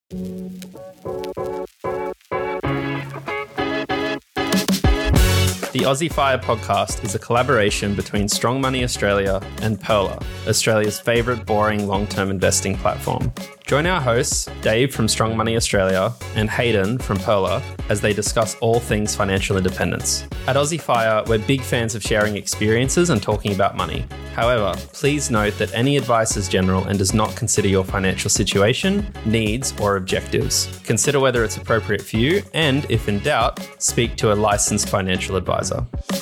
The Aussie Fire podcast is a collaboration between Strong Money Australia and Pearler, Australia's favourite boring long-term investing platform. Join our hosts, Dave from Strong Money Australia and Hayden from Pearler, as they discuss all things financial independence. At Aussie Fire, we're big fans of sharing experiences and talking about money. However, please note that any advice is general and does not consider your financial situation, needs, or objectives. Consider whether it's appropriate for you and, if in doubt, speak to a licensed financial advisor.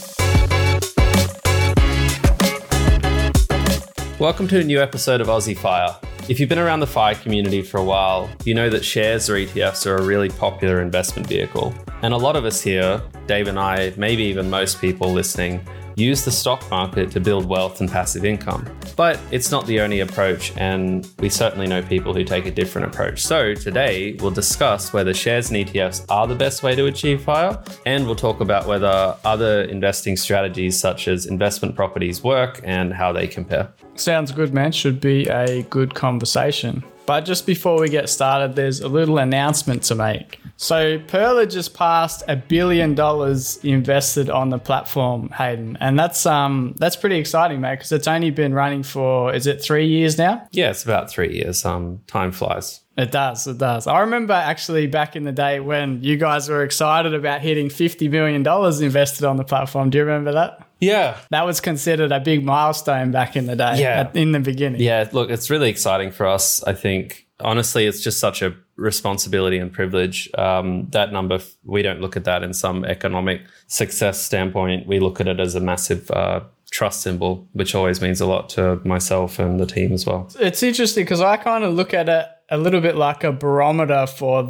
Welcome to a new episode of Aussie Fire. If you've been around the FIRE community for a while, you know that shares or ETFs are a really popular investment vehicle. And a lot of us here, Dave and I, maybe even most people listening, use the stock market to build wealth and passive income. But it's not the only approach, and we certainly know people who take a different approach. So today, we'll discuss whether shares and ETFs are the best way to achieve FIRE, and we'll talk about whether other investing strategies such as investment properties work and how they compare. Sounds good, man. Should be a good conversation. But just before we get started, there's a little announcement to make. So Pearler just passed $1 billion invested on the platform, Hayden. And that's pretty exciting, mate, because it's only been running for, is it 3 years now? Yeah, it's about 3 years. Time flies. It does. I remember actually back in the day when you guys were excited about hitting $50 million invested on the platform. Do you remember that? Yeah. That was considered a big milestone back in the day, in the beginning. Yeah, look, it's really exciting for us. I think, honestly, it's just such a responsibility and privilege. That number, we don't look at that in some economic success standpoint. We look at it as a massive trust symbol, which always means a lot to myself and the team as well. It's interesting because I kind of look at it a little bit like a barometer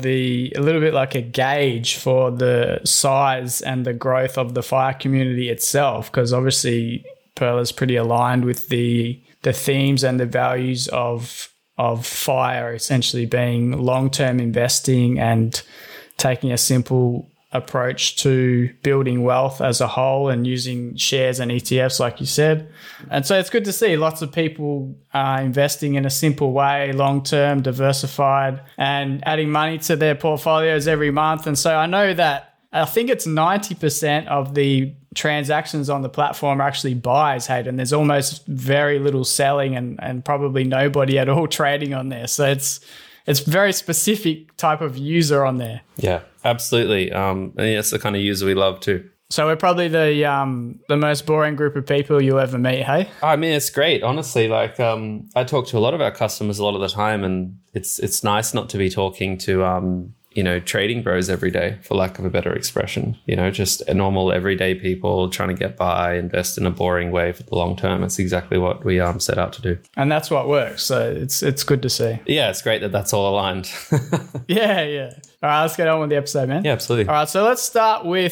a little bit like a gauge for the size and the growth of the FIRE community itself, because obviously Pearl is pretty aligned with the themes and the values of FIRE, essentially being long-term investing and taking a simple approach to building wealth as a whole and using shares and ETFs, like you said. And so it's good to see lots of people investing in a simple way, long-term, diversified, and adding money to their portfolios every month. And so I know that I think it's 90% of the transactions on the platform are actually buys, Hayden. There's almost very little selling and probably nobody at all trading on there. So it's very specific type of user on there. Yeah, absolutely. And that's the kind of user we love too. So we're probably the most boring group of people you'll ever meet, hey? I mean, it's great, honestly. Like, I talk to a lot of our customers a lot of the time, and it's nice not to be talking to trading bros every day, for lack of a better expression. Just a normal everyday people trying to get by, invest in a boring way for the long term. It's exactly what we set out to do. And that's what works. So it's good to see. Yeah, it's great that that's all aligned. Yeah. All right, let's get on with the episode, man. Yeah, absolutely. All right, so let's start with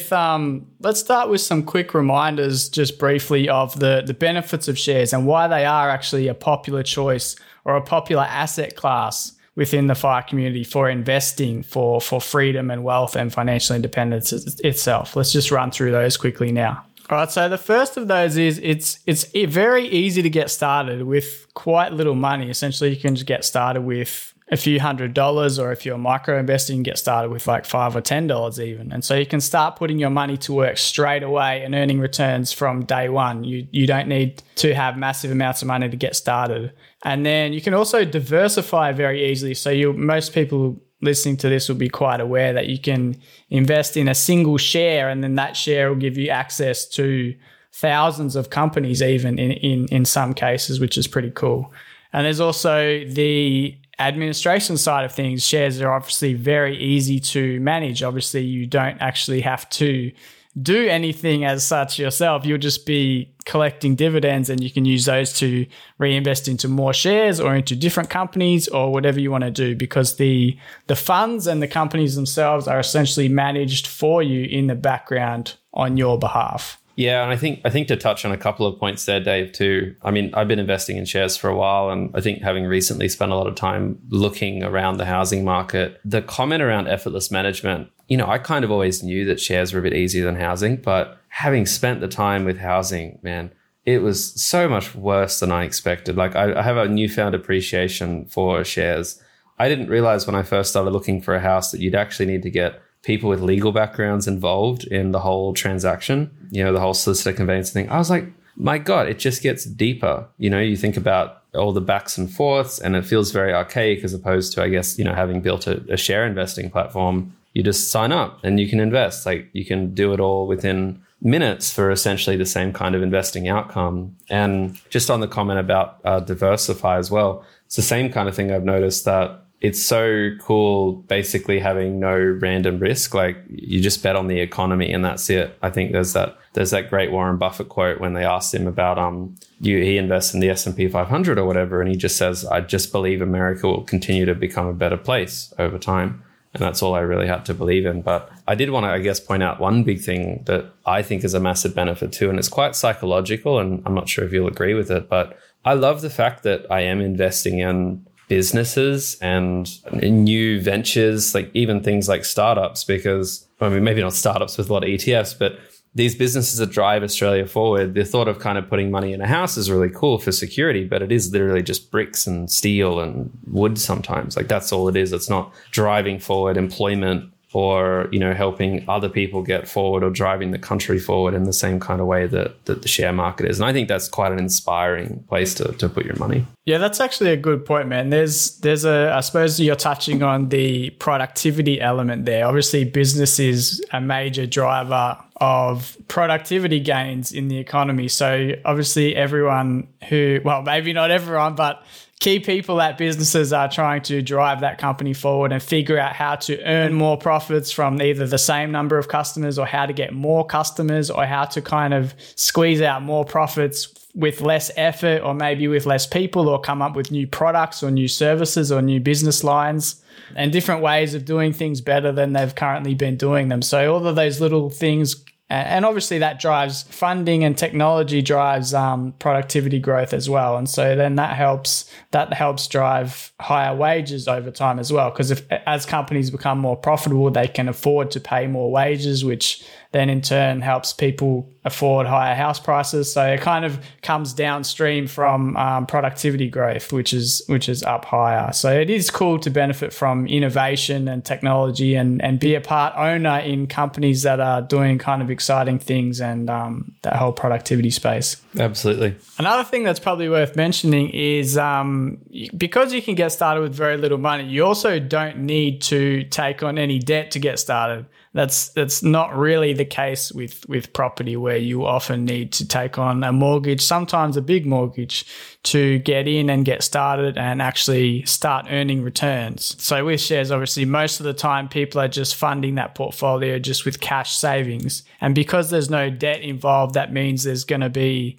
some quick reminders, just briefly, of the benefits of shares and why they are actually a popular choice or a popular asset class within the FIRE community for investing for freedom and wealth and financial independence itself. Let's just run through those quickly now. All right, so the first of those is it's very easy to get started with quite little money. Essentially, you can just get started with a few $100s, or if you're micro investing, get started with like $5 or $10 even. And so you can start putting your money to work straight away and earning returns from day one. You don't need to have massive amounts of money to get started. And then you can also diversify very easily. So most people listening to this will be quite aware that you can invest in a single share, and then that share will give you access to thousands of companies even in some cases, which is pretty cool. And there's also the administration side of things. Shares are obviously very easy to manage. Obviously, you don't actually have to do anything as such yourself. You'll just be collecting dividends, and you can use those to reinvest into more shares or into different companies or whatever you want to do, because the funds and the companies themselves are essentially managed for you in the background on your behalf. Yeah, and I think to touch on a couple of points there, Dave, too. I mean, I've been investing in shares for a while, and I think having recently spent a lot of time looking around the housing market, the comment around effortless management, I kind of always knew that shares were a bit easier than housing, but having spent the time with housing, man, it was so much worse than I expected. Like I have a newfound appreciation for shares. I didn't realize when I first started looking for a house that you'd actually need to get people with legal backgrounds involved in the whole transaction, the whole solicitor conveyance thing. I was like, my God, it just gets deeper. You think about all the backs and forths, and it feels very archaic as opposed to, I guess, having built a share investing platform. You just sign up and you can invest. Like, you can do it all within minutes for essentially the same kind of investing outcome. And just on the comment about diversify as well, it's the same kind of thing. I've noticed that it's so cool basically having no random risk. Like, you just bet on the economy and that's it. I think there's that great Warren Buffett quote when they asked him about he invests in the S&P 500 or whatever, and he just says, I just believe America will continue to become a better place over time. And that's all I really had to believe in. But I did want to, I guess, point out one big thing that I think is a massive benefit too, and it's quite psychological, and I'm not sure if you'll agree with it, but I love the fact that I am investing in businesses and in new ventures, like even things like startups, because, I mean, maybe not startups with a lot of ETFs, but these businesses that drive Australia forward. The thought of kind of putting money in a house is really cool for security, but it is literally just bricks and steel and wood sometimes. Like, that's all it is. It's not driving forward employment or, helping other people get forward or driving the country forward in the same kind of way that the share market is. And I think that's quite an inspiring place to put your money. Yeah, that's actually a good point, man. There's I suppose you're touching on the productivity element there. Obviously, business is a major driver of productivity gains in the economy. So obviously everyone maybe not everyone, but key people at businesses are trying to drive that company forward and figure out how to earn more profits from either the same number of customers, or how to get more customers, or how to kind of squeeze out more profits with less effort, or maybe with less people, or come up with new products or new services or new business lines and different ways of doing things better than they've currently been doing them. So all of those little things, and obviously that drives funding, and technology drives productivity growth as well. And so then that helps drive higher wages over time as well, because as companies become more profitable, they can afford to pay more wages, which then in turn helps people afford higher house prices. So it kind of comes downstream from productivity growth, which is up higher. So it is cool to benefit from innovation and technology and be a part owner in companies that are doing kind of exciting things, and that whole productivity space. Absolutely. Another thing that's probably worth mentioning is because you can get started with very little money, you also don't need to take on any debt to get started. That's not really the case with property, where you often need to take on a mortgage, sometimes a big mortgage, to get in and get started and actually start earning returns. So with shares, obviously, most of the time people are just funding that portfolio just with cash savings. And because there's no debt involved, that means it's going to be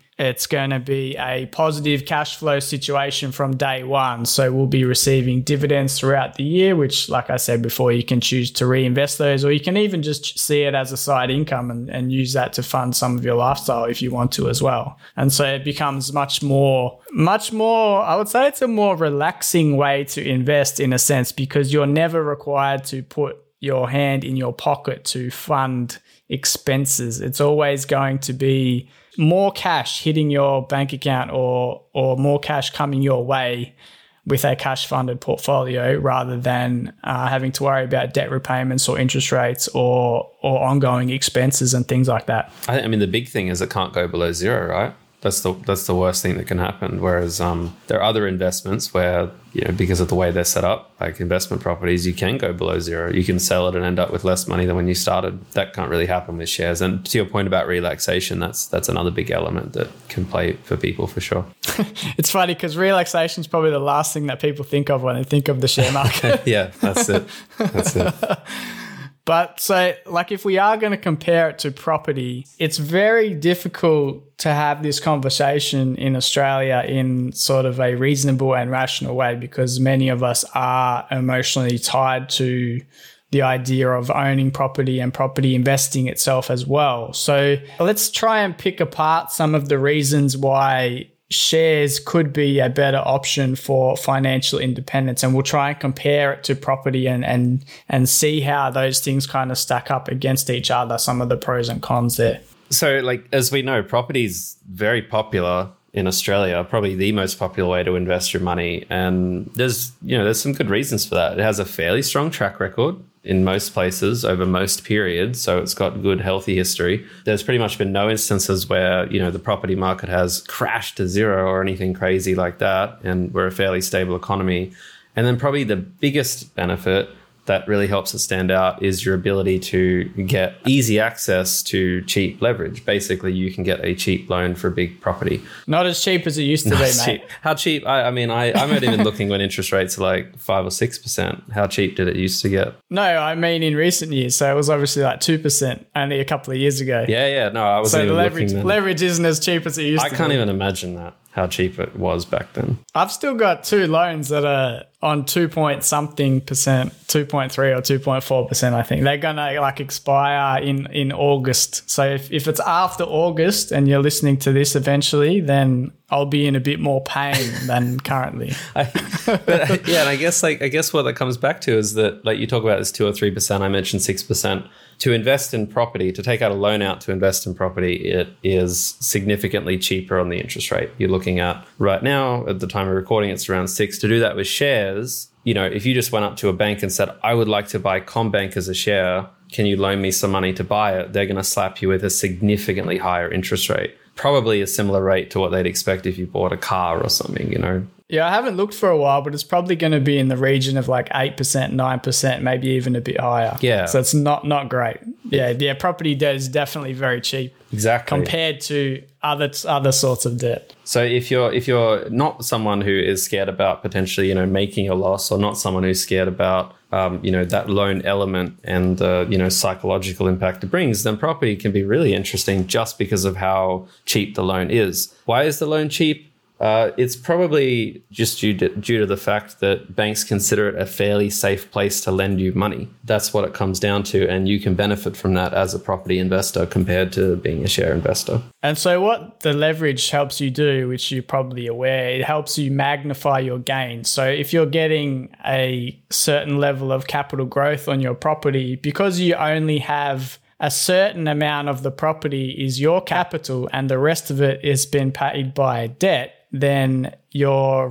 a positive cash flow situation from day one. So we'll be receiving dividends throughout the year, which, like I said before, you can choose to reinvest those, or you can even just see it as a side income and use that to fund some of your lifestyle if you want to as well. And so it becomes much more, I would say it's a more relaxing way to invest in a sense, because you're never required to put your hand in your pocket to fund expenses. It's always going to be more cash hitting your bank account or more cash coming your way with a cash funded portfolio, rather than having to worry about debt repayments or interest rates or ongoing expenses and things like that. I mean, the big thing is it can't go below zero, right? That's the worst thing that can happen. Whereas there are other investments where, because of the way they're set up, like investment properties, you can go below zero. You can sell it and end up with less money than when you started. That can't really happen with shares. And to your point about relaxation, that's another big element that can play for people for sure. It's funny because relaxation is probably the last thing that people think of when they think of the share market. Yeah, that's it. That's it. But so, like, if we are going to compare it to property, it's very difficult to have this conversation in Australia in sort of a reasonable and rational way, because many of us are emotionally tied to the idea of owning property and property investing itself as well. So let's try and pick apart some of the reasons why shares could be a better option for financial independence, and we'll try and compare it to property and see how those things kind of stack up against each other, some of the pros and cons there. So, like, as we know, property is very popular in Australia, probably the most popular way to invest your money. And there's some good reasons for that. It has a fairly strong track record in most places over most periods. So it's got good, healthy history. There's pretty much been no instances where, the property market has crashed to zero or anything crazy like that. And we're a fairly stable economy. And then probably the biggest benefit that really helps it stand out is your ability to get easy access to cheap leverage. Basically, you can get a cheap loan for a big property. Not as cheap as it used to be, mate. Cheap. How cheap? I'm not even looking when interest rates are like 5 or 6%. How cheap did it used to get? No, I mean in recent years. So it was obviously like 2% only a couple of years ago. Yeah. No, I wasn't even looking then. Leverage isn't as cheap as it used to be. I can't even imagine that, how cheap it was back then. I've still got 2 loans that are on 2.something%, 2.3 or 2.4%, I think. They're going to expire in August. So if it's after August and you're listening to this eventually, then I'll be in a bit more pain than currently. And I guess what that comes back to is that, like, you talk about this 2 or 3%, I mentioned 6%. To invest in property, to take out a loan out to invest in property, it is significantly cheaper on the interest rate. You're looking at right now, at the time of recording, it's around 6. To do that with shares, if you just went up to a bank and said, I would like to buy CommBank as a share, can you loan me some money to buy it? They're going to slap you with a significantly higher interest rate. Probably a similar rate to what they'd expect if you bought a car or something, Yeah, I haven't looked for a while, but it's probably going to be in the region of like 8%, 9%, maybe even a bit higher. Yeah. So it's not great. Yeah, property debt is definitely very cheap. Exactly. Compared to other sorts of debt. So if you're not someone who is scared about potentially, making a loss, or not someone who's scared about that loan element and psychological impact it brings, then property can be really interesting just because of how cheap the loan is. Why is the loan cheap? It's probably just due to the fact that banks consider it a fairly safe place to lend you money. That's what it comes down to, and you can benefit from that as a property investor compared to being a share investor. And so what the leverage helps you do, which you're probably aware, it helps you magnify your gains. So if you're getting a certain level of capital growth on your property, because you only have a certain amount of the property is your capital and the rest of it is been paid by debt, then the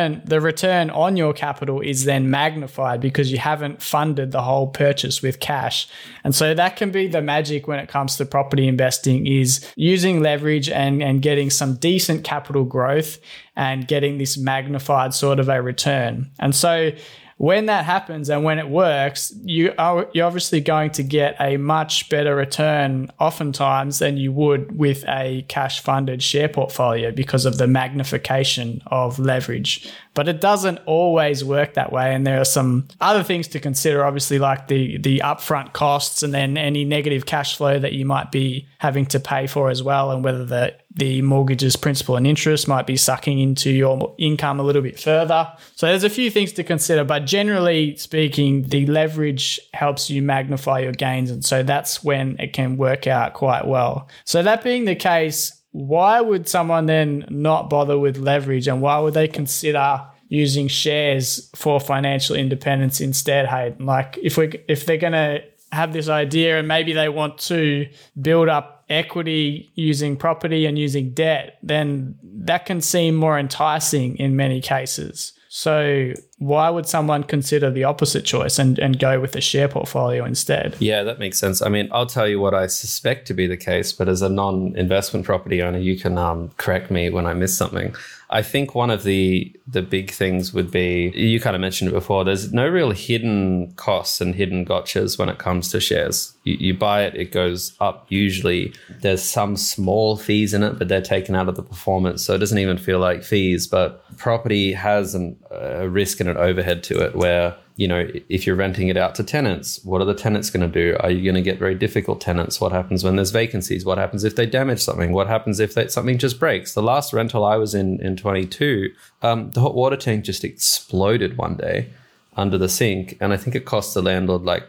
return on your capital is then magnified because you haven't funded the whole purchase with cash. And so that can be the magic when it comes to property investing, is using leverage and getting some decent capital growth and getting this magnified sort of a return. And so when that happens and when it works, you're obviously going to get a much better return oftentimes than you would with a cash-funded share portfolio because of the magnification of leverage. But it doesn't always work that way, and there are some other things to consider, obviously, like the upfront costs and then any negative cash flow that you might be having to pay for as well, and whether the mortgage's principal and interest might be sucking into your income a little bit further. So there's a few things to consider, but generally speaking, the leverage helps you magnify your gains. And so that's when it can work out quite well. So that being the case, why would someone then not bother with leverage, and why would they consider using shares for financial independence instead, Hayden? Like if they're going to have this idea and maybe they want to build up equity using property and using debt, then that can seem more enticing in many cases. So why would someone consider the opposite choice and go with a share portfolio instead? Yeah, that makes sense. I mean, I'll tell you what I suspect to be the case, but as a non-investment property owner, you can correct me when I miss something. I think one of the big things would be, you kind of mentioned it before, there's no real hidden costs and hidden gotchas when it comes to shares. You buy it, it goes up usually. There's some small fees in it, but they're taken out of the performance, so it doesn't even feel like fees. But property has a risk and an overhead to it where, if you're renting it out to tenants, what are the tenants going to do? Are you going to get very difficult tenants? What happens when there's vacancies? What happens if they damage something? What happens if something just breaks? The last rental I was in 22, the hot water tank just exploded one day under the sink. And I think it cost the landlord like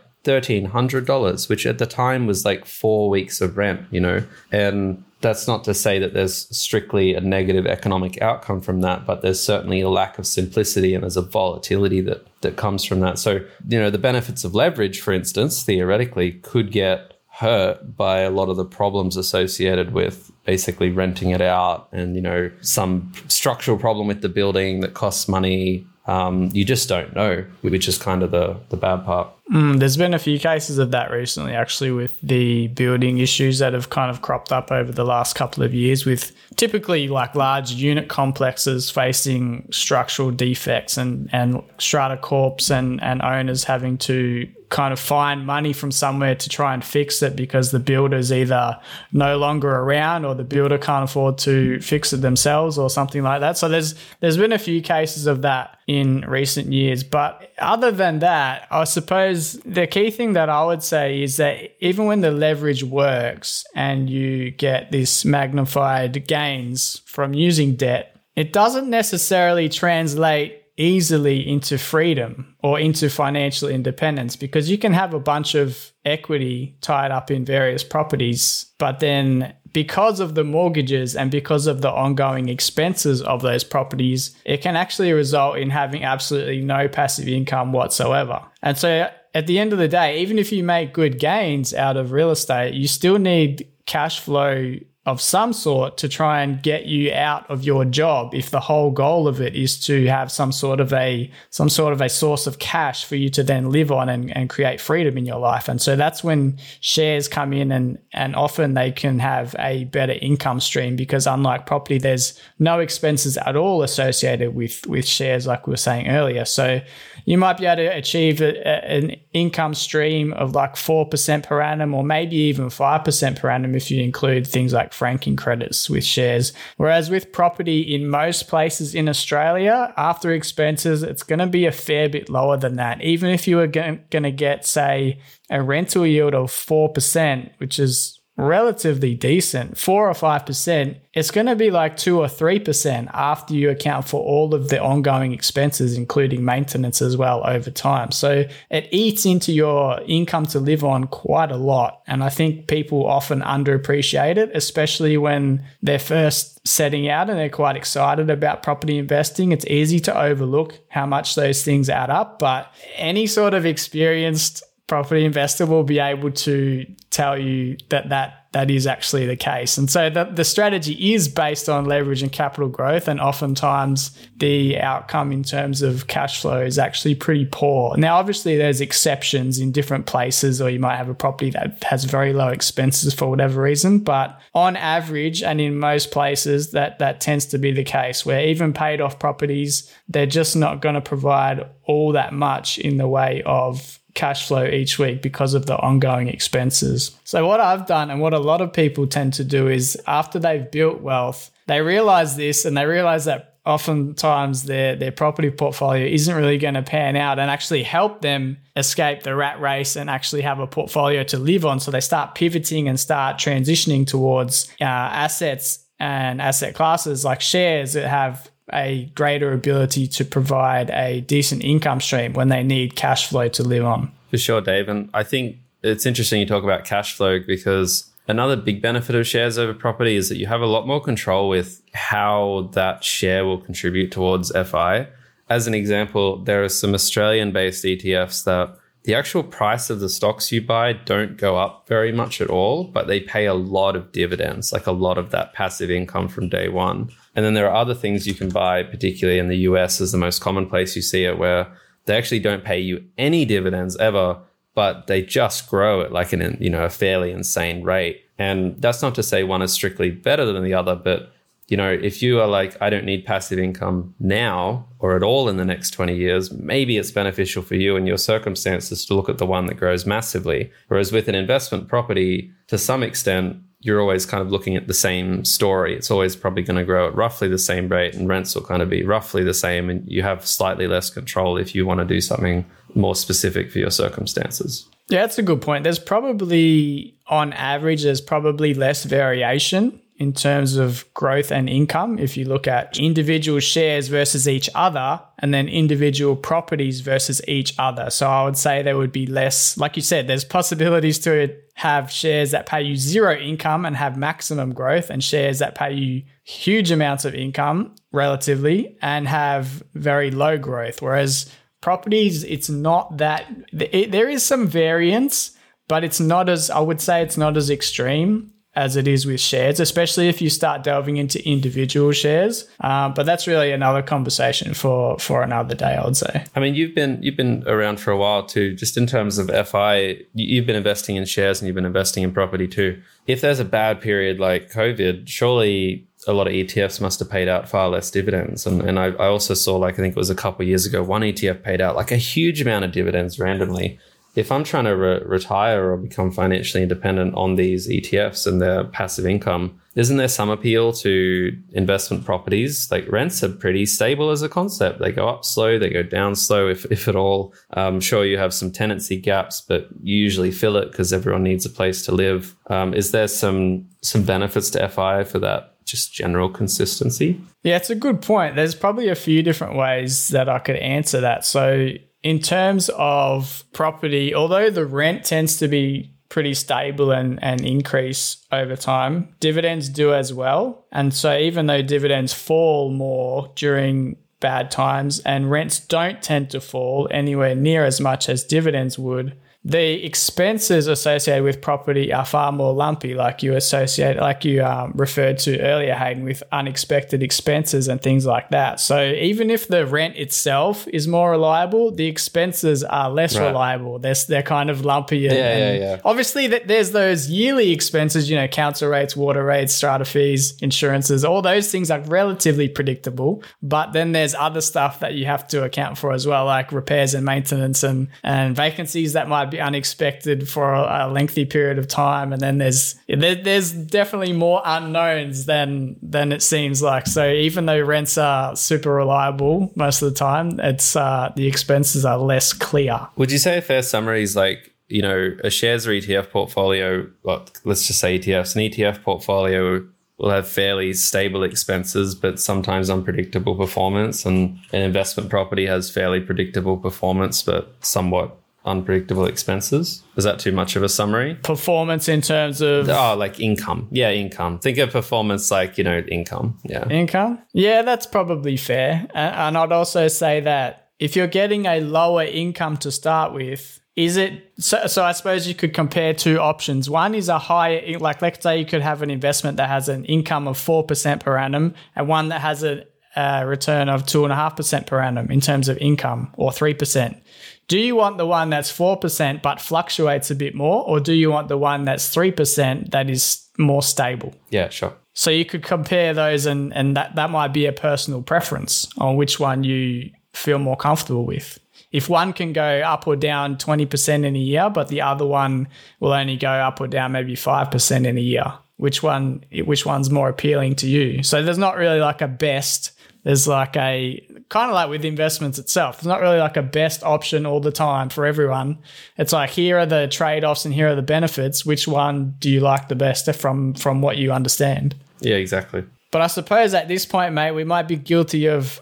$1,300, which at the time was like 4 weeks of rent, and that's not to say that there's strictly a negative economic outcome from that, but there's certainly a lack of simplicity and there's a volatility that comes from that. So, the benefits of leverage, for instance, theoretically could get hurt by a lot of the problems associated with basically renting it out and, you know, some structural problem with the building that costs money. You just don't know, which is kind of the bad part. There's been a few cases of that recently, actually, with the building issues that have kind of cropped up over the last couple of years, with typically like large unit complexes facing structural defects and strata corps and owners having to kind of find money from somewhere to try and fix it because the builder's either no longer around or the builder can't afford to fix it themselves or something like that. So there's been a few cases of that in recent years. But other than that, I suppose the key thing that I would say is that even when the leverage works and you get this magnified gains from using debt, it doesn't necessarily translate easily into freedom or into financial independence, because you can have a bunch of equity tied up in various properties, but then because of the mortgages and because of the ongoing expenses of those properties, it can actually result in having absolutely no passive income whatsoever. And so at the end of the day, even if you make good gains out of real estate, you still need cash flow of some sort to try and get you out of your job if the whole goal of it is to have some sort of a source of cash for you to then live on and create freedom in your life. And so that's when shares come in, and often they can have a better income stream, because unlike property, there's no expenses at all associated with shares, like we were saying earlier. So you might be able to achieve an income stream of like 4% per annum, or maybe even 5% per annum if you include things like franking credits with shares. Whereas with property, in most places in Australia, after expenses, it's going to be a fair bit lower than that. Even if you were going to get, say, a rental yield of 4%, which is relatively decent, 4 or 5%, it's going to be like 2 or 3% after you account for all of the ongoing expenses, including maintenance as well over time. So it eats into your income to live on quite a lot. And I think people often underappreciate it, especially when they're first setting out and they're quite excited about property investing. It's easy to overlook how much those things add up, but any sort of experienced property investor will be able to tell you that is actually the case. And so the strategy is based on leverage and capital growth, and oftentimes the outcome in terms of cash flow is actually pretty poor. Now, obviously there's exceptions in different places, or you might have a property that has very low expenses for whatever reason, but on average and in most places that tends to be the case, where even paid off properties, they're just not going to provide all that much in the way of cash flow each week because of the ongoing expenses. So what I've done, and what a lot of people tend to do, is after they've built wealth, they realize this, and they realize that oftentimes their property portfolio isn't really going to pan out and actually help them escape the rat race and actually have a portfolio to live on. So they start pivoting and start transitioning towards assets and asset classes like shares that have a greater ability to provide a decent income stream when they need cash flow to live on. For sure, Dave. And I think it's interesting you talk about cash flow, because another big benefit of shares over property is that you have a lot more control with how that share will contribute towards FI. As an example, there are some Australian-based ETFs that the actual price of the stocks you buy don't go up very much at all, but they pay a lot of dividends, like a lot of that passive income from day one. And then there are other things you can buy, particularly in the US is the most common place you see it, where they actually don't pay you any dividends ever, but they just grow at like a fairly insane rate. And that's not to say one is strictly better than the other, but if you are like, I don't need passive income now or at all in the next 20 years, maybe it's beneficial for you and your circumstances to look at the one that grows massively. Whereas with an investment property, to some extent, you're always kind of looking at the same story. It's always probably going to grow at roughly the same rate, and rents will kind of be roughly the same, and you have slightly less control if you want to do something more specific for your circumstances. Yeah, that's a good point. On average, there's probably less variation in terms of growth and income if you look at individual shares versus each other, and then individual properties versus each other. So I would say there would be less, like you said, there's possibilities to have shares that pay you zero income and have maximum growth, and shares that pay you huge amounts of income relatively and have very low growth. Whereas properties, it's not that, there is some variance, but I would say it's not as extreme as it is with shares, especially if you start delving into individual shares. But that's really another conversation for another day, I would say. I mean, you've been around for a while too, just in terms of FI, you've been investing in shares and you've been investing in property too. If there's a bad period like COVID, surely a lot of ETFs must have paid out far less dividends. And I also saw, like, I think it was a couple of years ago, one ETF paid out like a huge amount of dividends randomly. If I'm trying to retire or become financially independent on these ETFs and their passive income, isn't there some appeal to investment properties? Like, rents are pretty stable as a concept. They go up slow, they go down slow, if at all. Sure, you have some tenancy gaps, but you usually fill it because everyone needs a place to live. Is there some benefits to FI for that? Just general consistency? Yeah, it's a good point. There's probably a few different ways that I could answer that. So in terms of property, although the rent tends to be pretty stable and increase over time, dividends do as well. And so even though dividends fall more during bad times and rents don't tend to fall anywhere near as much as dividends would, the expenses associated with property are far more lumpy, like you referred to earlier, Hayden, with unexpected expenses and things like that. So even if the rent itself is more reliable, the expenses are less reliable. They're kind of lumpy. And obviously, there's those yearly expenses, council rates, water rates, strata fees, insurances, all those things are relatively predictable. But then there's other stuff that you have to account for as well, like repairs and maintenance and vacancies that might be unexpected for a lengthy period of time, and then there's definitely more unknowns than it seems like. So even though rents are super reliable most of the time, it's the expenses are less clear. Would you say a fair summary is like, a shares or ETF portfolio, well, let's just say ETFs, an ETF portfolio will have fairly stable expenses, but sometimes unpredictable performance, and an investment property has fairly predictable performance, but somewhat unpredictable expenses? Is that too much of a summary? Performance in terms of... like income. Yeah, income. Think of performance like, income. Yeah. Income? Yeah, that's probably fair. And I'd also say that if you're getting a lower income to start with, is it... So I suppose you could compare two options. One is a higher... Like, let's say you could have an investment that has an income of 4% per annum and one that has a return of 2.5% per annum in terms of income, or 3%. Do you want the one that's 4% but fluctuates a bit more, or do you want the one that's 3% that is more stable? Yeah, sure. So you could compare those, and that might be a personal preference on which one you feel more comfortable with. If one can go up or down 20% in a year, but the other one will only go up or down maybe 5% in a year, which one's more appealing to you? So there's not really like a best. There's like a kind of like with investments itself. There's not really like a best option all the time for everyone. It's like, here are the trade-offs and here are the benefits. Which one do you like the best from what you understand? Yeah, exactly. But I suppose at this point, mate, we might be guilty of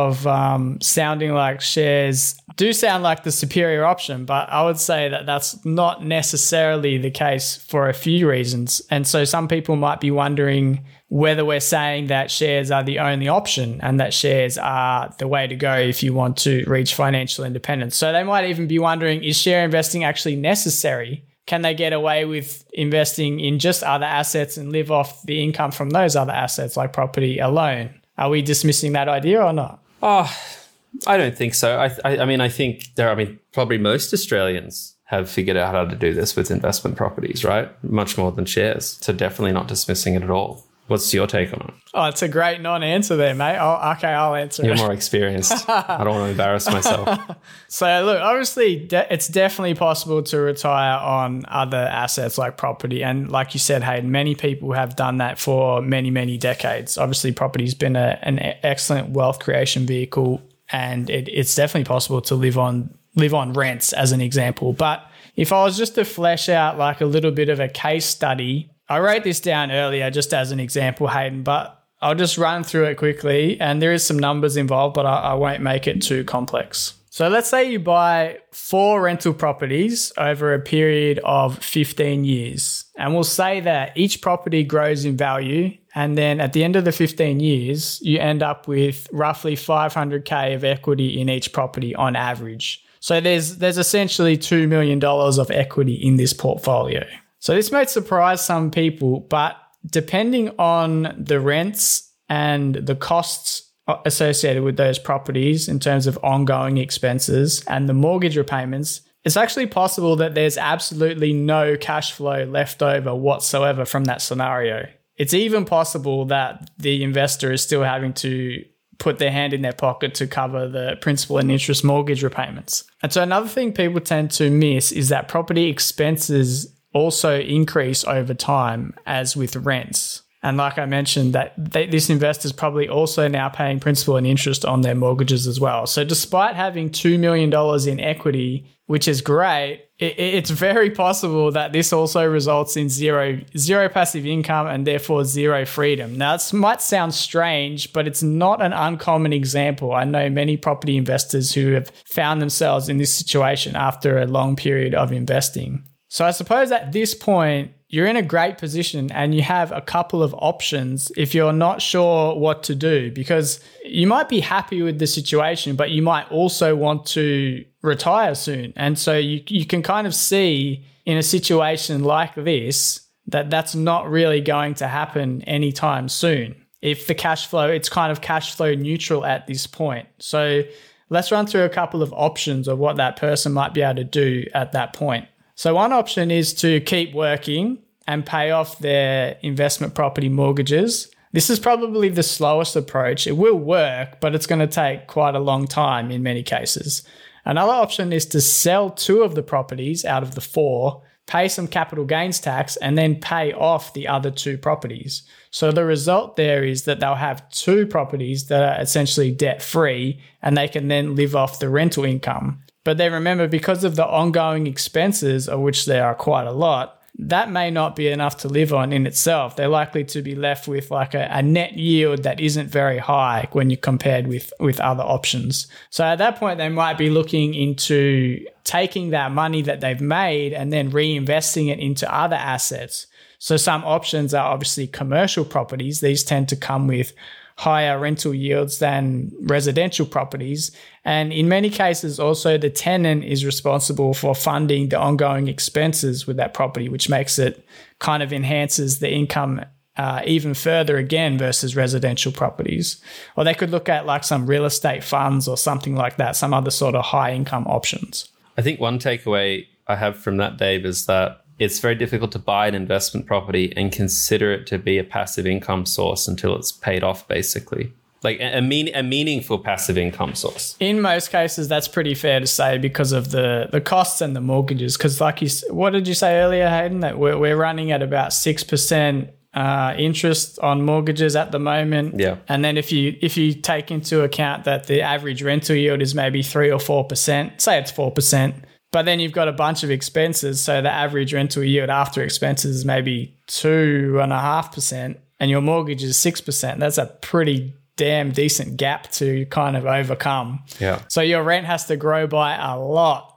sounding like shares do sound like the superior option, but I would say that that's not necessarily the case for a few reasons. And so some people might be wondering whether we're saying that shares are the only option and that shares are the way to go if you want to reach financial independence. So they might even be wondering, is share investing actually necessary? Can they get away with investing in just other assets and live off the income from those other assets like property alone? Are we dismissing that idea or not? Oh, I don't think so. I think probably most Australians have figured out how to do this with investment properties, right? Much more than shares. So definitely not dismissing it at all. What's your take on it? Oh, it's a great non-answer there, mate. I'll answer You're more experienced. I don't want to embarrass myself. So look, obviously it's definitely possible to retire on other assets like property. And like you said, Hayden, many people have done that for many, many decades. Obviously, property's been an excellent wealth creation vehicle, and it's definitely possible to live on rents as an example. But if I was just to flesh out like a little bit of a case study, I wrote this down earlier just as an example, Hayden, but I'll just run through it quickly. And there is some numbers involved, but I won't make it too complex. So let's say you buy 4 rental properties over a period of 15 years. And we'll say that each property grows in value. And then at the end of the 15 years, you end up with roughly 500K of equity in each property on average. So there's essentially $2 million of equity in this portfolio. So this might surprise some people, but depending on the rents and the costs associated with those properties in terms of ongoing expenses and the mortgage repayments, it's actually possible that there's absolutely no cash flow left over whatsoever from that scenario. It's even possible that the investor is still having to put their hand in their pocket to cover the principal and interest mortgage repayments. And so another thing people tend to miss is that property expenses also increase over time as with rents. And like I mentioned, that this investor is probably also now paying principal and interest on their mortgages as well. So despite having $2 million in equity, which is great, it's very possible that this also results in zero passive income and therefore zero freedom. Now, this might sound strange, but it's not an uncommon example. I know many property investors who have found themselves in this situation after a long period of investing. So I suppose at this point, you're in a great position and you have a couple of options if you're not sure what to do, because you might be happy with the situation, but you might also want to retire soon. And so you can kind of see in a situation like this that that's not really going to happen anytime soon. If the cash flow, it's kind of cash flow neutral at this point. So let's run through a couple of options of what that person might be able to do at that point. So one option is to keep working and pay off their investment property mortgages. This is probably the slowest approach. It will work, but it's going to take quite a long time in many cases. Another option is to sell 2 of the properties out of the 4, pay some capital gains tax, and then pay off the other 2 properties. So the result there is that they'll have 2 properties that are essentially debt-free, and they can then live off the rental income. But then remember, because of the ongoing expenses, of which there are quite a lot, that may not be enough to live on in itself. They're likely to be left with like a net yield that isn't very high when you compared with other options. So at that point, they might be looking into taking that money that they've made and then reinvesting it into other assets. So some options are obviously commercial properties. These tend to come with higher rental yields than residential properties. And in many cases, also the tenant is responsible for funding the ongoing expenses with that property, which makes it kind of enhances the income even further again versus residential properties. Or they could look at like some real estate funds or something like that, some other sort of high income options. I think one takeaway I have from that, Dave, is that it's very difficult to buy an investment property and consider it to be a passive income source until it's paid off, basically. Like a meaningful passive income source. In most cases, that's pretty fair to say because of the costs and the mortgages. Because like what did you say earlier, Hayden? That we're running at about 6% interest on mortgages at the moment. Yeah. And then if you take into account that the average rental yield is maybe 3 or 4%, say it's 4%, but then you've got a bunch of expenses. So the average rental yield after expenses is maybe 2.5%, and your mortgage is 6%. That's a pretty damn decent gap to kind of overcome. Yeah. So your rent has to grow by a lot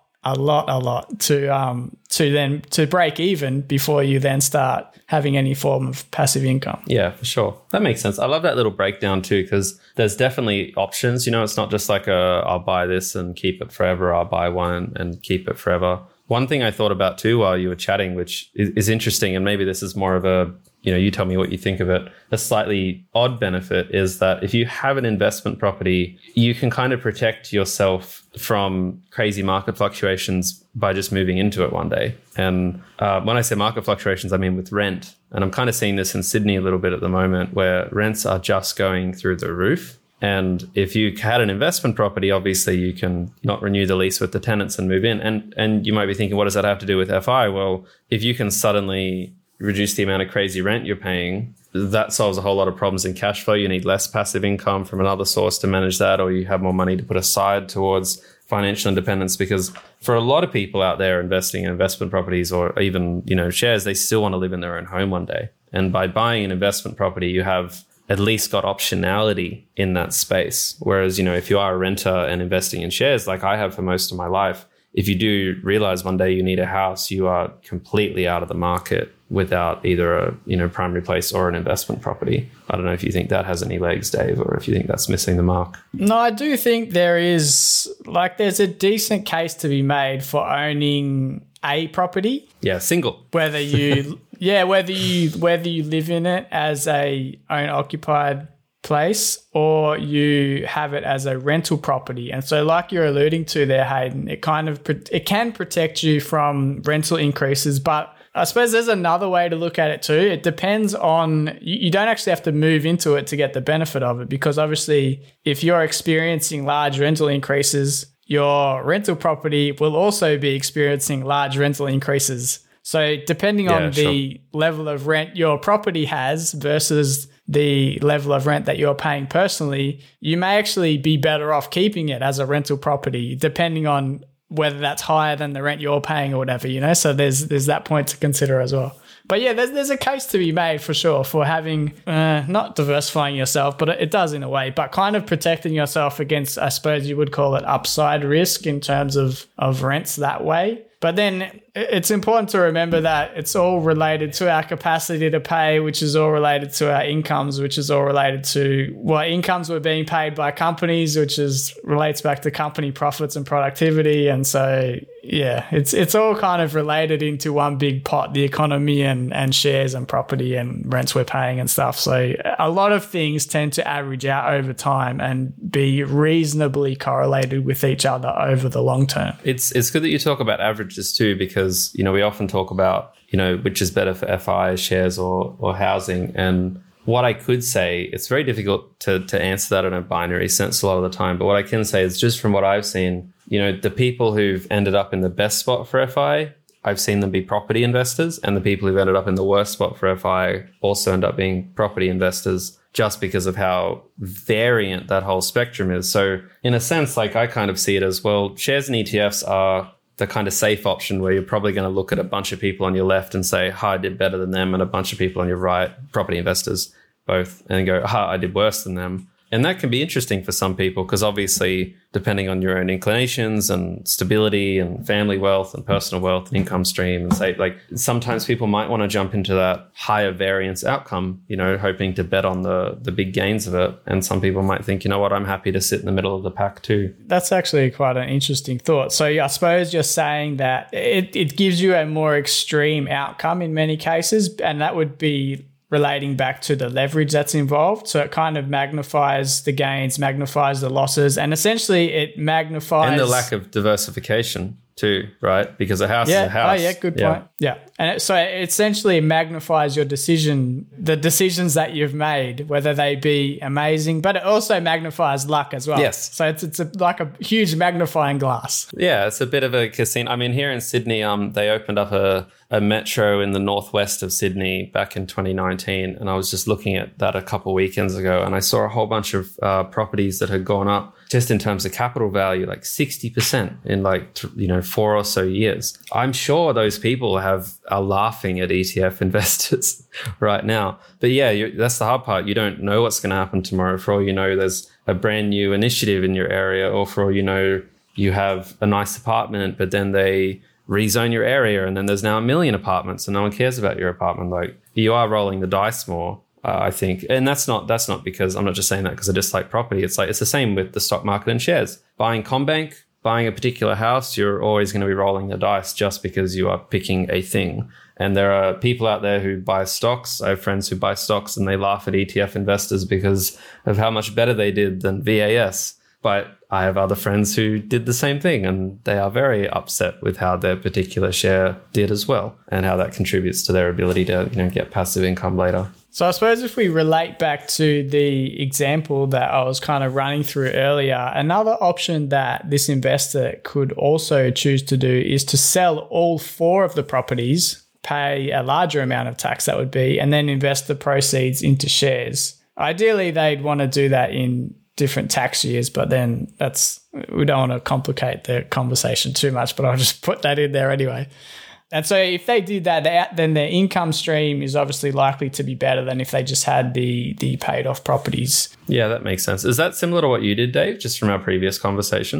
to break even before you then start having any form of passive income. Yeah, for sure. That makes sense. I love that little breakdown too, because there's definitely options. You know, it's not just like I'll buy this and keep it forever. I'll buy one and keep it forever. One thing I thought about too while you were chatting, which is interesting, and maybe this is more of a, you tell me what you think of it, a slightly odd benefit is that if you have an investment property, you can kind of protect yourself from crazy market fluctuations by just moving into it one day. And when I say market fluctuations, I mean with rent. And I'm kind of seeing this in Sydney a little bit at the moment, where rents are just going through the roof. And if you had an investment property, obviously you can not renew the lease with the tenants and move in. And you might be thinking, what does that have to do with FI? Well, if you can suddenly reduce the amount of crazy rent you're paying, that solves a whole lot of problems in cash flow. You need less passive income from another source to manage that, or you have more money to put aside towards financial independence. Because for a lot of people out there investing in investment properties or even, shares, they still want to live in their own home one day. And by buying an investment property, you have at least got optionality in that space. Whereas, if you are a renter and investing in shares like I have for most of my life, if you do realize one day you need a house, you are completely out of the market without either a primary place or an investment property. I don't know if you think that has any legs, Dave, or if you think that's missing the mark. No, I do think there's a decent case to be made for owning a property. Yeah, single. Whether you whether you live in it as a own occupied place or you have it as a rental property. And so like you're alluding to there, Hayden, it can protect you from rental increases, but I suppose there's another way to look at it too. It depends on, you don't actually have to move into it to get the benefit of it, because obviously if you're experiencing large rental increases, your rental property will also be experiencing large rental increases. So depending on the level of rent your property has versus the level of rent that you're paying personally, you may actually be better off keeping it as a rental property, depending on whether that's higher than the rent you're paying or whatever, So there's that point to consider as well. But yeah, there's a case to be made for sure for having, not diversifying yourself, but it does in a way, but kind of protecting yourself against, I suppose you would call it upside risk in terms of rents that way. But then it's important to remember that it's all related to our capacity to pay, which is all related to our incomes, which is all related to what incomes were being paid by companies, which relates back to company profits and productivity. And so, yeah, it's all kind of related into one big pot, the economy and shares and property and rents we're paying and stuff. So a lot of things tend to average out over time and be reasonably correlated with each other over the long term. It's good that you talk about averages too, because, we often talk about, which is better for FI, shares or housing. And what I could say, it's very difficult to answer that in a binary sense a lot of the time. But what I can say is just from what I've seen, the people who've ended up in the best spot for FI, I've seen them be property investors, and the people who've ended up in the worst spot for FI also end up being property investors, just because of how variant that whole spectrum is. So in a sense, I kind of see it as, well, shares and ETFs are the kind of safe option where you're probably going to look at a bunch of people on your left and say, I did better than them, and a bunch of people on your right, property investors both, and go, I did worse than them. And that can be interesting for some people, because obviously, depending on your own inclinations and stability and family wealth and personal wealth and income stream, and say, sometimes people might want to jump into that higher variance outcome, hoping to bet on the big gains of it. And some people might think, I'm happy to sit in the middle of the pack too. That's actually quite an interesting thought. So I suppose you're saying that it gives you a more extreme outcome in many cases, and that would be relating back to the leverage that's involved. So it kind of magnifies the gains, magnifies the losses, and essentially it magnifies... And the lack of diversification too, right? Because a house is a house. Oh, yeah, good point. Yeah. And so it essentially magnifies the decisions that you've made, whether they be amazing, but it also magnifies luck as well. Yes. So it's like a huge magnifying glass. Yeah, it's a bit of a casino. I mean, here in Sydney, they opened up a metro in the northwest of Sydney back in 2019. And I was just looking at that a couple of weekends ago, and I saw a whole bunch of properties that had gone up just in terms of capital value, 60% in 4 or so years. I'm sure those people are laughing at ETF investors right now. But yeah, that's the hard part. You don't know what's going to happen tomorrow. For all you know, there's a brand new initiative in your area, or for all you know, you have a nice apartment, but then they rezone your area and then there's now 1 million apartments and no one cares about your apartment. You are rolling the dice more. I think, and that's not because I'm not just saying that because I dislike property. It's the same with the stock market and shares. Buying CommBank, buying a particular house, you're always going to be rolling the dice just because you are picking a thing. And there are people out there who buy stocks. I have friends who buy stocks and they laugh at ETF investors because of how much better they did than VAS. But I have other friends who did the same thing and they are very upset with how their particular share did as well and how that contributes to their ability to, get passive income later. So I suppose if we relate back to the example that I was kind of running through earlier, another option that this investor could also choose to do is to sell all 4 of the properties, pay a larger amount of tax that would be, and then invest the proceeds into shares. Ideally, they'd want to do that in different tax years, but then we don't want to complicate the conversation too much, but I'll just put that in there anyway. And so if they did that, then their income stream is obviously likely to be better than if they just had the paid off properties. Yeah, that makes sense. Is that similar to what you did, Dave, just from our previous conversations?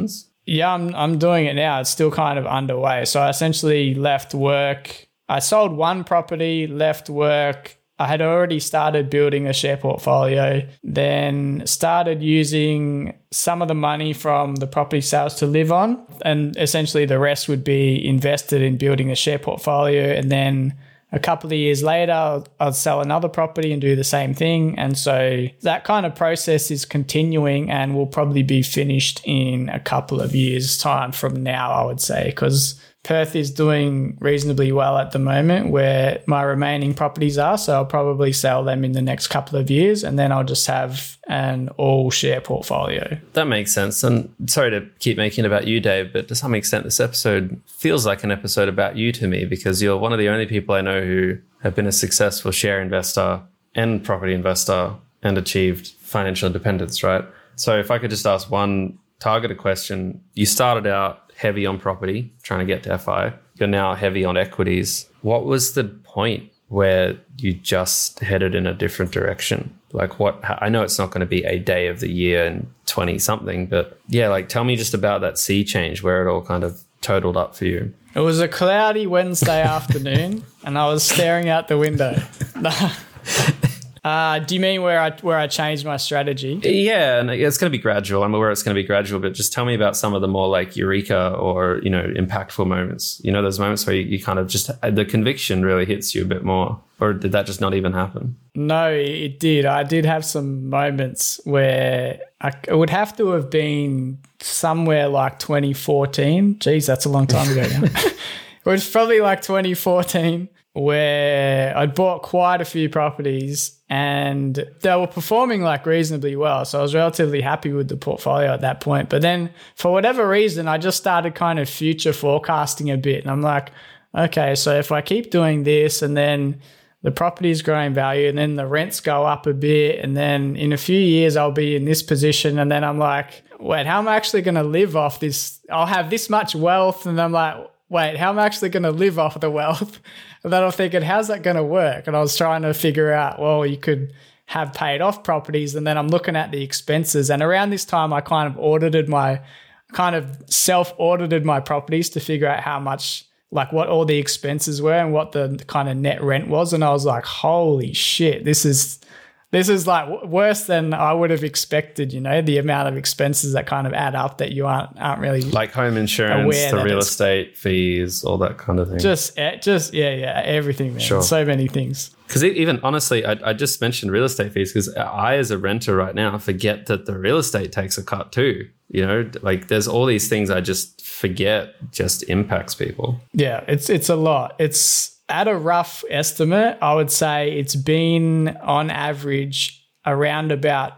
Yeah, I'm doing it now. It's still kind of underway. So I essentially left work. I sold one property, left work. I had already started building a share portfolio, then started using some of the money from the property sales to live on. And essentially the rest would be invested in building a share portfolio. And then a couple of years later, I'll sell another property and do the same thing. And so that kind of process is continuing and will probably be finished in a couple of years' time from now, I would say, because Perth is doing reasonably well at the moment where my remaining properties are. So I'll probably sell them in the next couple of years and then I'll just have an all share portfolio. That makes sense. And sorry to keep making it about you, Dave, but to some extent, this episode feels like an episode about you to me because you're one of the only people I know who have been a successful share investor and property investor and achieved financial independence, right? So if I could just ask one targeted question, you started out heavy on property, trying to get to FI. You're now heavy on equities. What was the point where you just headed in a different direction? Like I know it's not going to be a day of the year in 20 something, but yeah, like tell me just about that sea change where it all kind of totaled up for you. It was a cloudy Wednesday afternoon and I was staring out the window. Do you mean where I changed my strategy? Yeah, and it's going to be gradual. I'm aware it's going to be gradual, but just tell me about some of the more like eureka or, impactful moments. You know, those moments where you kind of just, the conviction really hits you a bit more. Or did that just not even happen? No, it did. I did have some moments where it would have to have been somewhere like 2014. Geez, that's a long time ago now. It was probably like 2014. Where I'd bought quite a few properties and they were performing like reasonably well. So I was relatively happy with the portfolio at that point. But then for whatever reason, I just started kind of future forecasting a bit. And I'm like, okay, so if I keep doing this and then the property is growing value and then the rents go up a bit and then in a few years I'll be in this position. And then I'm like, wait, how am I actually going to live off this? I'll have this much wealth. And I'm like, wait, how am I actually going to live off of the wealth? And then I'm thinking, how's that going to work? And I was trying to figure out, well, you could have paid off properties. And then I'm looking at the expenses. And around this time, I kind of self-audited my properties to figure out how much, like what all the expenses were and what the kind of net rent was. And I was like, holy shit, this is like worse than I would have expected, the amount of expenses that kind of add up that you aren't really like home insurance, the real estate fees, all that kind of thing. Just everything, man. Sure. So many things. Because even honestly, I just mentioned real estate fees because I, as a renter right now, forget that the real estate takes a cut too. Like there's all these things I just forget just impacts people. Yeah, it's a lot. It's at a rough estimate, I would say it's been on average around about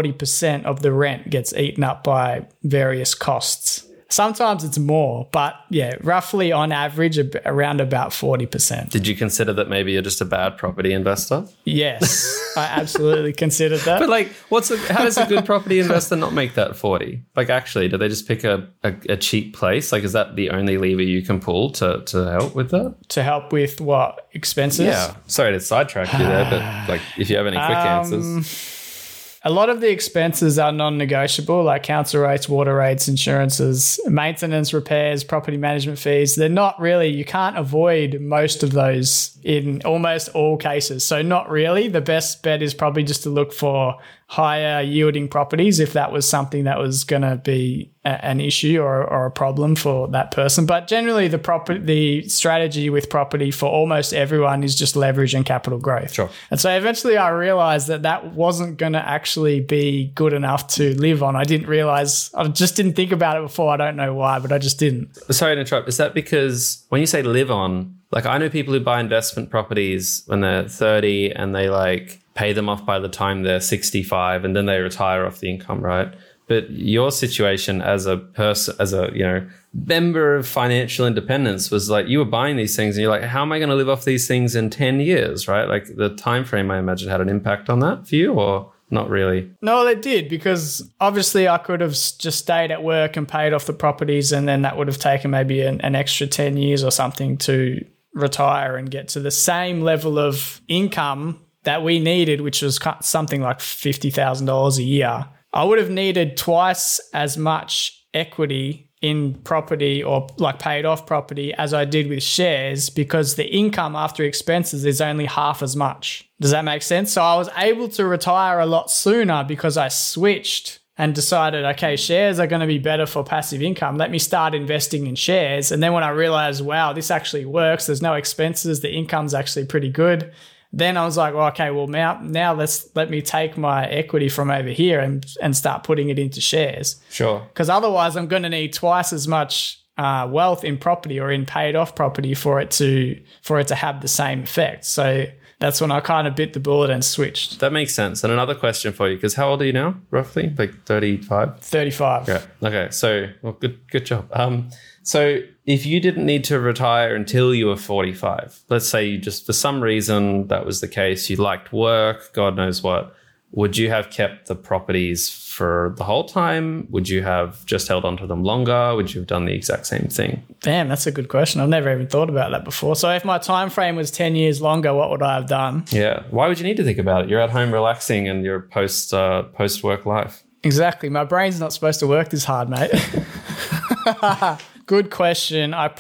40% of the rent gets eaten up by various costs. Sometimes it's more, but yeah, roughly on average around about 40%. Did you consider that maybe you're just a bad property investor? Yes, I absolutely considered that. But like, how does a good property investor not make that 40? Like actually, do they just pick a cheap place? Like, is that the only lever you can pull to help with that? To help with what? Expenses? Yeah. Sorry to sidetrack you there, but like if you have any quick answers. A lot of the expenses are non-negotiable, like council rates, water rates, insurances, maintenance, repairs, property management fees. They're not really, you can't avoid most of those in almost all cases. So not really. The best bet is probably just to look for higher yielding properties if that was something that was going to be an issue or a problem for that person. But generally the strategy with property for almost everyone is just leverage and capital growth. Sure. And so eventually I realized that wasn't going to actually be good enough to live on. I just didn't think about it before. I don't know why, but I just didn't. Sorry to interrupt. Is that because when you say live on, like I know people who buy investment properties when they're 30 and they like pay them off by the time they're 65 and then they retire off the income, right? But your situation as a person, as a, member of financial independence was like you were buying these things and you're like, how am I going to live off these things in 10 years, right? Like the time frame, I imagine, had an impact on that for you or not really? No, it did because obviously I could have just stayed at work and paid off the properties and then that would have taken maybe an extra 10 years or something to retire and get to the same level of income that we needed, which was something like $50,000 a year. I would have needed twice as much equity in property or like paid off property as I did with shares because the income after expenses is only half as much. Does that make sense? So I was able to retire a lot sooner because I switched and decided, okay, shares are going to be better for passive income. Let me start investing in shares. And then when I realized, wow, this actually works, there's no expenses, the income's actually pretty good. Then I was like, well, okay, well now let me take my equity from over here and start putting it into shares. Sure. Because otherwise I'm going to need twice as much wealth in property or in paid off property for it to have the same effect. So that's when I kind of bit the bullet and switched. That makes sense. And another question for you, because how old are you now, roughly? Like 35? 35. Yeah. Okay. So, well, good job. So if you didn't need to retire until you were 45, let's say you just, for some reason that was the case, you liked work, God knows what, would you have kept the properties for the whole time? Would you have just held onto them longer? Would you have done the exact same thing? Damn, that's a good question. I've never even thought about that before. So if my time frame was 10 years longer, what would I have done? Yeah. Why would you need to think about it? You're at home relaxing and you're post-work life. Exactly. My brain's not supposed to work this hard, mate. Good question. I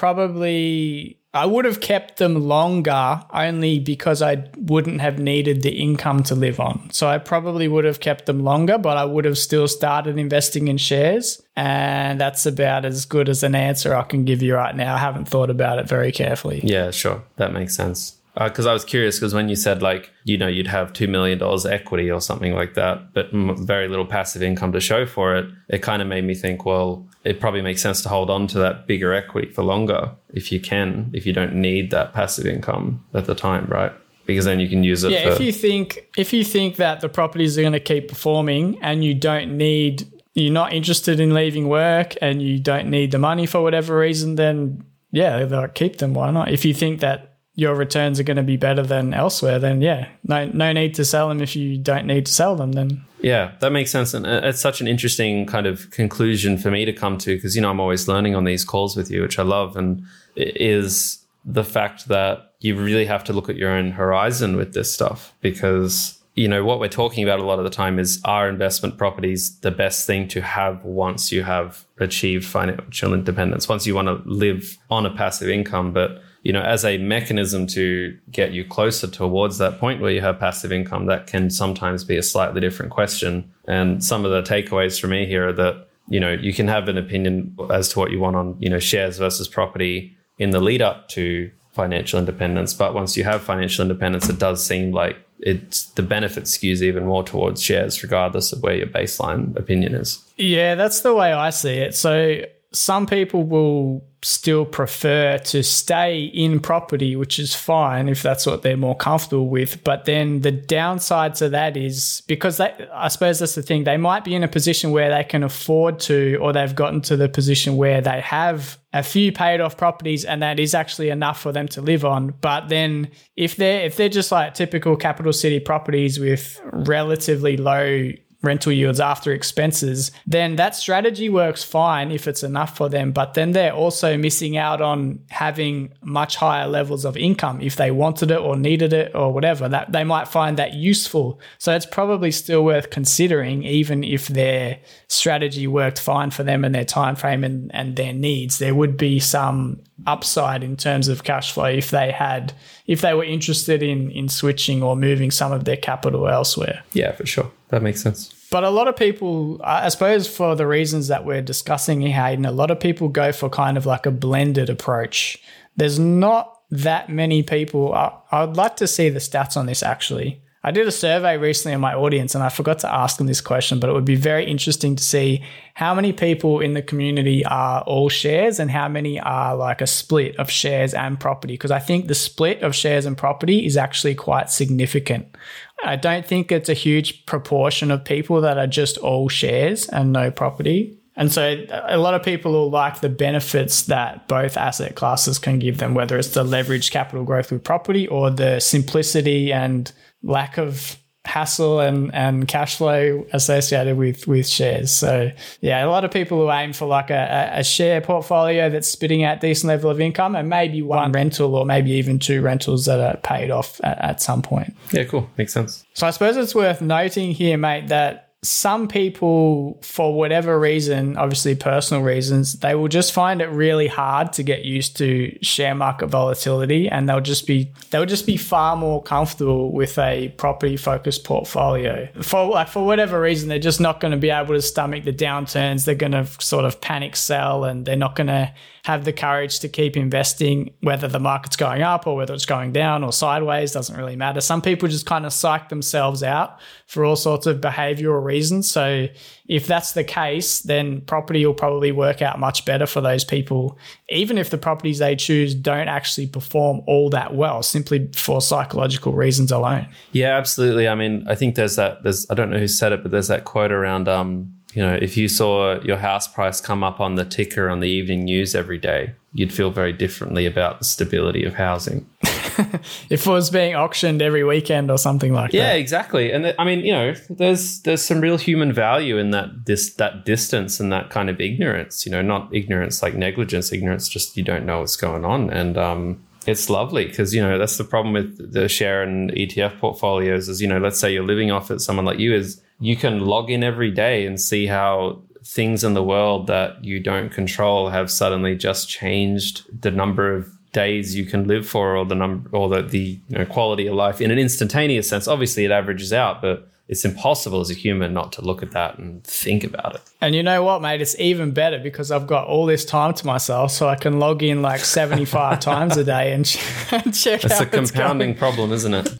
would have kept them longer only because I wouldn't have needed the income to live on. So I probably would have kept them longer, but I would have still started investing in shares. And that's about as good as an answer I can give you right now. I haven't thought about it very carefully. Yeah, sure. That makes sense. Because I was curious, because when you said you'd have $2 million equity or something like that, but very little passive income to show for it, it kind of made me think, well, it probably makes sense to hold on to that bigger equity for longer if you don't need that passive income at the time, right? Because then you can use it. Yeah, if you think that the properties are going to keep performing and you're not interested in leaving work and you don't need the money for whatever reason, then yeah, they'll keep them. Why not? If you think that your returns are going to be better than elsewhere, then yeah, no need to sell them if you don't need to sell them then. Yeah, that makes sense. And it's such an interesting kind of conclusion for me to come to because, I'm always learning on these calls with you, which I love. And it is the fact that you really have to look at your own horizon with this stuff because, what we're talking about a lot of the time is are investment properties the best thing to have once you have achieved financial independence, once you want to live on a passive income. But as a mechanism to get you closer towards that point where you have passive income, that can sometimes be a slightly different question. And some of the takeaways for me here are that, you can have an opinion as to what you want on, shares versus property in the lead up to financial independence. But once you have financial independence, it does seem like the benefit skews even more towards shares, regardless of where your baseline opinion is. Yeah, that's the way I see it. So some people will still prefer to stay in property, which is fine if that's what they're more comfortable with. But then the downside to that is because I suppose that's the thing, they might be in a position where they can afford to, or they've gotten to the position where they have a few paid off properties and that is actually enough for them to live on. But then if they're just like typical capital city properties with relatively low rental yields after expenses, then that strategy works fine if it's enough for them. But then they're also missing out on having much higher levels of income if they wanted it or needed it or whatever. That they might find that useful. So it's probably still worth considering, even if their strategy worked fine for them and their time frame and their needs. There would be some upside in terms of cash flow if they were interested in switching or moving some of their capital elsewhere. Yeah, for sure. That makes sense. But a lot of people, I suppose for the reasons that we're discussing here, Hayden, a lot of people go for kind of like a blended approach. There's not that many people. I'd like to see the stats on this actually. I did a survey recently on my audience and I forgot to ask them this question, but it would be very interesting to see how many people in the community are all shares and how many are like a split of shares and property. Because I think the split of shares and property is actually quite significant. I don't think it's a huge proportion of people that are just all shares and no property. And so a lot of people will like the benefits that both asset classes can give them, whether it's the leveraged capital growth with property or the simplicity and lack of hassle and cash flow associated with shares. So yeah, a lot of people who aim for like a share portfolio that's spitting out decent level of income and maybe one rental or maybe even two rentals that are paid off at some point. Yeah, cool. Makes sense. So I suppose it's worth noting here, mate, that some people, for whatever reason, obviously personal reasons, they will just find it really hard to get used to share market volatility, and they'll just be far more comfortable with a property focused portfolio. For whatever reason, they're just not going to be able to stomach the downturns. They're going to sort of panic sell, and they're not going to have the courage to keep investing, whether the market's going up or whether it's going down or sideways, doesn't really matter. Some people just kind of psych themselves out for all sorts of behavioral reasons. So if that's the case, then property will probably work out much better for those people, even if the properties they choose don't actually perform all that well, simply for psychological reasons alone. Yeah, absolutely. I mean, I think there's I don't know who said it, but there's that quote around, if you saw your house price come up on the ticker on the evening news every day, you'd feel very differently about the stability of housing. If it was being auctioned every weekend or something like that. Yeah, exactly. And I mean, there's some real human value in that distance and that kind of ignorance, not ignorance like negligence, ignorance, just you don't know what's going on. And it's lovely because, that's the problem with the share and ETF portfolios is, let's say you're living off it, someone like you is, you can log in every day and see how things in the world that you don't control have suddenly just changed the number of days you can live for, or the number, or the quality of life in an instantaneous sense. Obviously, it averages out, but it's impossible as a human not to look at that and think about it. And you know what, mate? It's even better because I've got all this time to myself, so I can log in like 75 times a day and check out. It's a compounding problem, isn't it?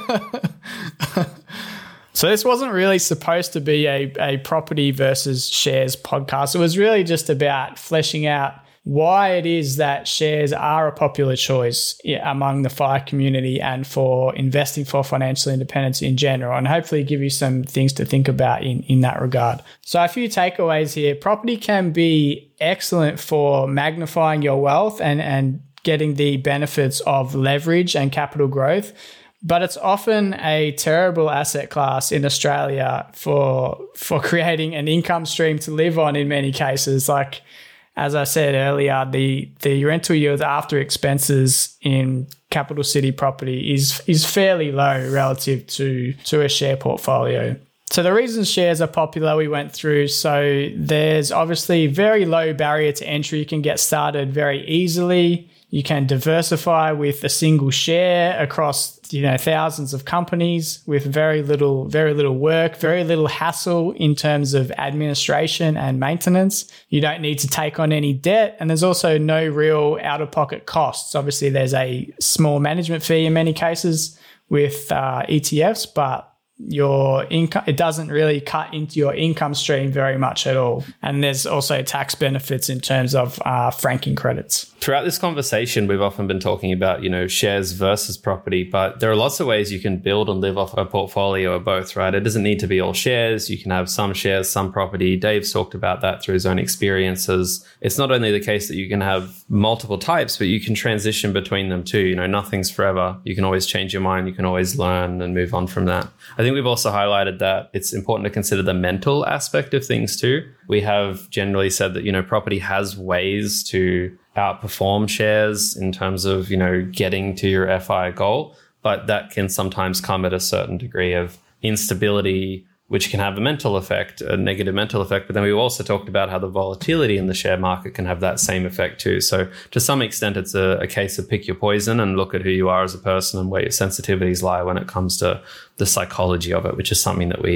So this wasn't really supposed to be a property versus shares podcast. It was really just about fleshing out why it is that shares are a popular choice among the FIRE community and for investing for financial independence in general, and hopefully give you some things to think about in that regard. So a few takeaways here. Property can be excellent for magnifying your wealth and getting the benefits of leverage and capital growth, but it's often a terrible asset class in Australia for creating an income stream to live on in many cases. Like, as I said earlier, the rental yield after expenses in capital city property is fairly low relative to a share portfolio. So the reasons shares are popular we went through. So there's obviously very low barrier to entry. You can get started very easily. You can diversify with a single share across thousands of companies with very little work, very little hassle in terms of administration and maintenance. You don't need to take on any debt, and there's also no real out-of-pocket costs. Obviously, there's a small management fee in many cases with ETFs, but your income, it doesn't really cut into your income stream very much at all. And there's also tax benefits in terms of franking credits. Throughout this conversation, we've often been talking about, shares versus property, but there are lots of ways you can build and live off a portfolio of both, right? It doesn't need to be all shares. You can have some shares, some property. Dave's talked about that through his own experiences. It's not only the case that you can have multiple types, but you can transition between them too. Nothing's forever. You can always change your mind. You can always learn and move on from that. I think we've also highlighted that it's important to consider the mental aspect of things too. We have generally said that, property has ways to outperform shares in terms of, getting to your FI goal, but that can sometimes come at a certain degree of instability, which can have a mental effect, a negative mental effect. But then we also talked about how the volatility in the share market can have that same effect too. So to some extent, it's a case of pick your poison and look at who you are as a person and where your sensitivities lie when it comes to the psychology of it, which is something that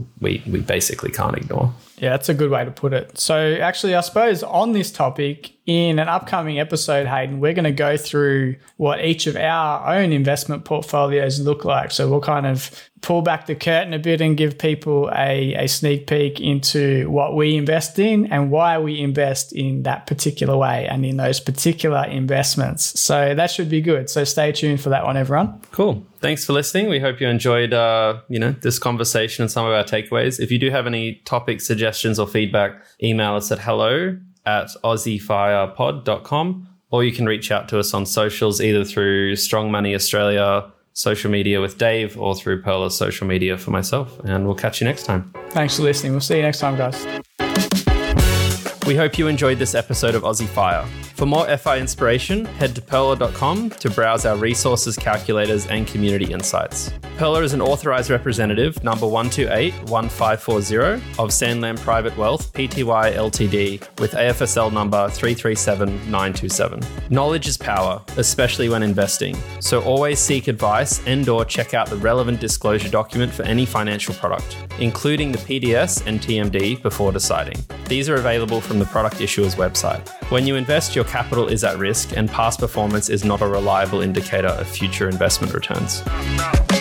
we basically can't ignore. Yeah, that's a good way to put it. So actually, I suppose on this topic, in an upcoming episode, Hayden, we're going to go through what each of our own investment portfolios look like. So we'll kind of pull back the curtain a bit and give people a sneak peek into what we invest in and why we invest in that particular way and in those particular investments. So that should be good. So stay tuned for that one, everyone. Cool. Thanks for listening. We hope you enjoyed, this conversation and some of our takeaways. If you do have any topic suggestions or feedback, email us at hello@aussiefirepod.com, or you can reach out to us on socials, either through Strong Money Australia social media with Dave or through Pearler's social media for myself. And we'll catch you next time. Thanks for listening. We'll see you next time, guys. We hope you enjoyed this episode of Aussie Fire. For more FI inspiration, head to Pearler.com to browse our resources, calculators, and community insights. Pearler is an authorised representative number 1281540 of Sandland Private Wealth Pty Ltd with AFSL number 337927. Knowledge is power, especially when investing. So always seek advice and/or check out the relevant disclosure document for any financial product, including the PDS and TMD before deciding. These are available from the product issuer's website. When you invest, your capital is at risk and past performance is not a reliable indicator of future investment returns.